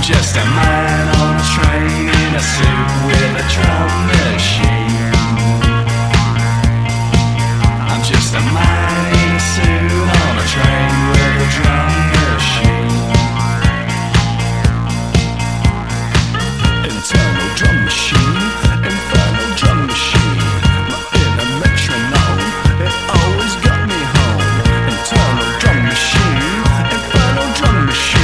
just a man on a train in a suit with a drum machine.